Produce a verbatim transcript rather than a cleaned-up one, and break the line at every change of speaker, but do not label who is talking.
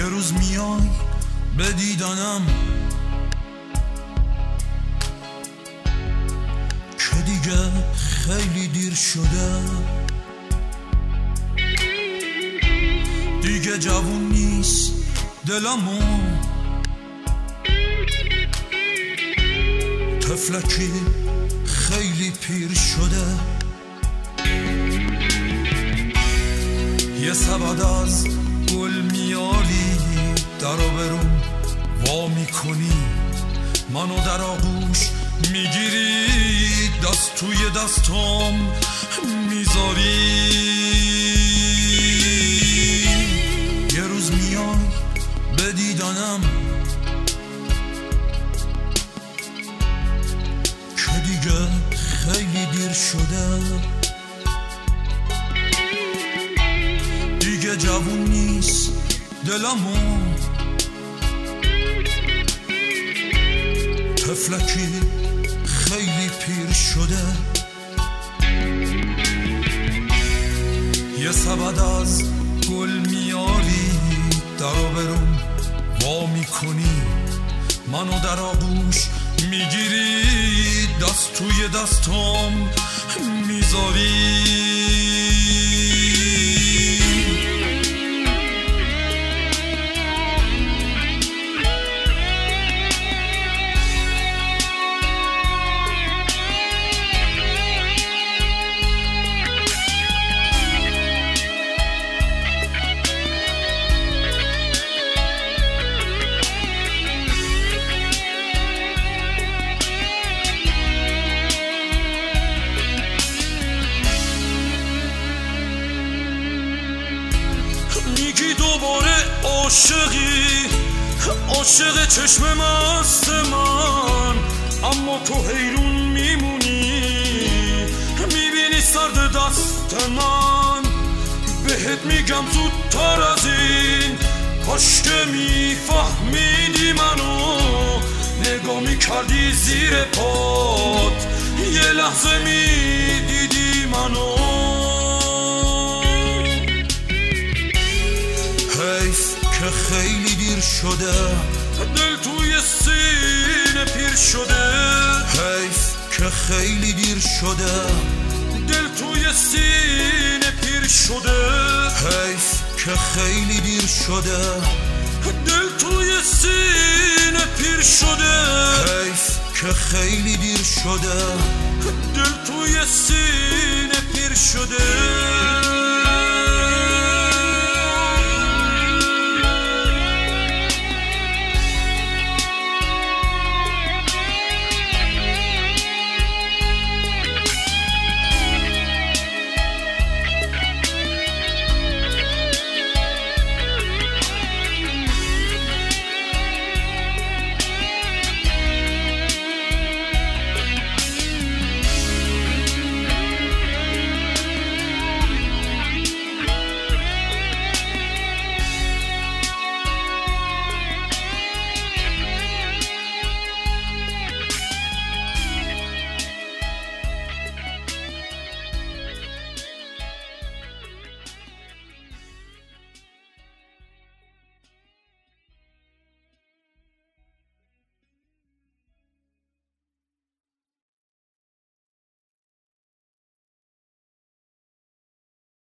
یه روز میای به دیدنم که دیگه خیلی دیر شده، دیگه جوون نیست دلمو، طفلکی خیلی پیر شده. یه سبد از گل میاری درو برون وا میکنی، منو در آغوش میگیری، دست توی دستام میذاری. یه روز میای به دیدنم که دیگه خیلی دیر شده، دیگه جوون نیست دلمو، طفلکی خیلی پیر شده. یه سبد از گل میاری درو برون وا میکنی، منو در آغوش میگیری، دست توی دستام میذاری. میگی دوباره عاشقی، عاشق چشم مست من، اما تو حیرون میمونی، میبینی سرد دست من. بهت میگم زودتر از این، کاش که میفهمیدی منو، نگاه میکردی زیر پات، یه لحظه میدیدی منو. حیف که خیلی دیر شده، دل توی سینه پیر شده. حیف که خیلی دیر شده، دل توی سینه پیر شده. حیف که خیلی دیر شده، دل توی سینه پیر شده. حیف که خیلی دیر شده، دل توی سینه پیر شده.